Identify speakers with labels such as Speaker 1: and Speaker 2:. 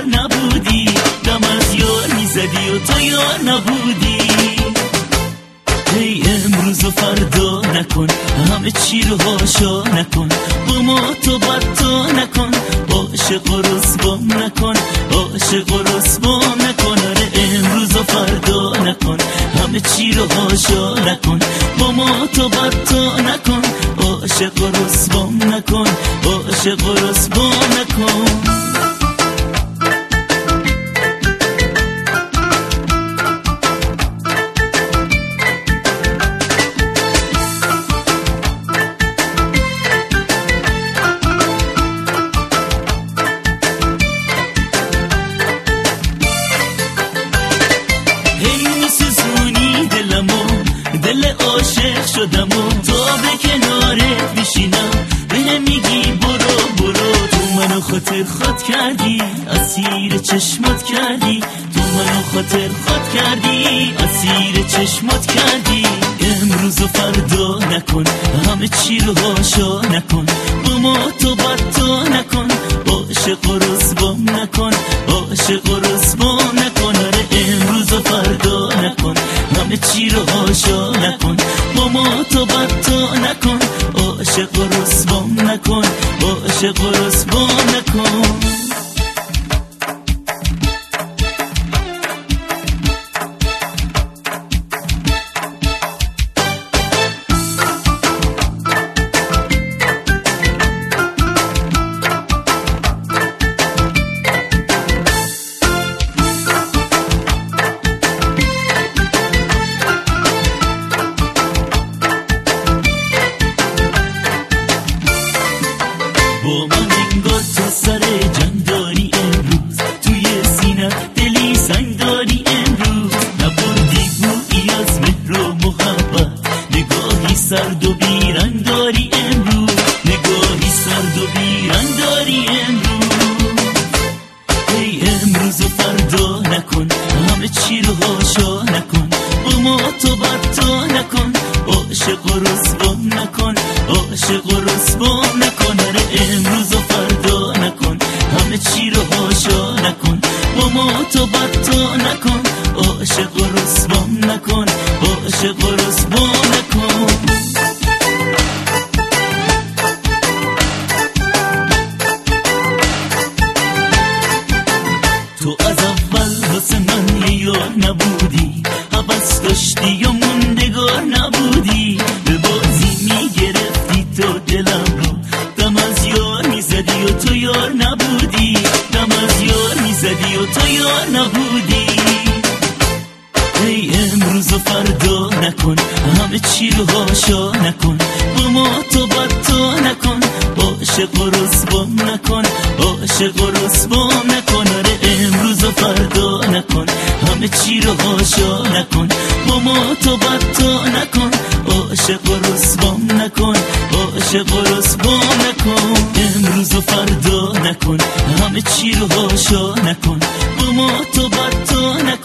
Speaker 1: یار نبودی، دم از یار میزدی و تو یار نبودی. ای امروز و فردا نکن، همه چی رو هاشا نکن، با ما تو بد تو نکن، عاشق و رسوام نکن، عاشق و رسوام نکن. آره امروز و فردا نکن، همه چی رو هاشا نکن، با ما تو بد تو نکن، عاشق و رسوام نکن، عاشق و رسوام نکن. دل عاشق شدم و تا به کنارت میشینم، بهم میگی برو برو، تو منو خاطر خود کردی، اسیر چشمات کردی، تو منو خاطر خود کردی، اسیر چشمات کردی. امروز و فردا نکن، همه چی رو هاشا نکن، با ما تو بد تو نکن، عاشق و رسوام نکن، عاشق و رسوام نکن. آره امروز و فردا نکن، همه چی رو هاشا نکن، با ما تو بد تو نکن، عاشق و رسوام نکن، عاشق و رسوام نکن. با من انگار تو سر جنگ داری امروز، توی سینت دلی سنگ داری امروز، نبردی بویی از مهر و محبت، نگاهی سرد و بیرنگ داری امروز، نگاهی سرد و بیرنگ داری امروز. ای امروز و فردا نکن، همه چی رو هاشا نکن، با ما تو بد تو نکن، عاشق و رسوام نکن، عاشق و رسوام نکن. آره امروز و فردا نکن، همه چی رو هاشا نکن، با ما تو بد تو نکن، عاشق و رسوام نکن، عاشق و رسوام نکن. تو از اول واسه من یه یار نبودی، حوض داشتی یا موندگار نبودی، به بازی میگرفتی تو دلم رو، دم از یار میزدی و تو یار نبودی، دم از یار میزدی و تو یار نبودی. ای امروز و فردا نکن، همه چی رو هاشا نکن، با ما تو بد تو نکن، عاشق و رسوام نکن، عاشق و رسوام نکن. آره امروز و فردا نکن، همه چی رو هاشا نکن، با ما تو بد تو نکن، عاشق و رسوام نکن، عاشق و رسوام نکن. امروز و فردا نکن، همه چی رو هاشا نکن، با ما تو بد تو نکن،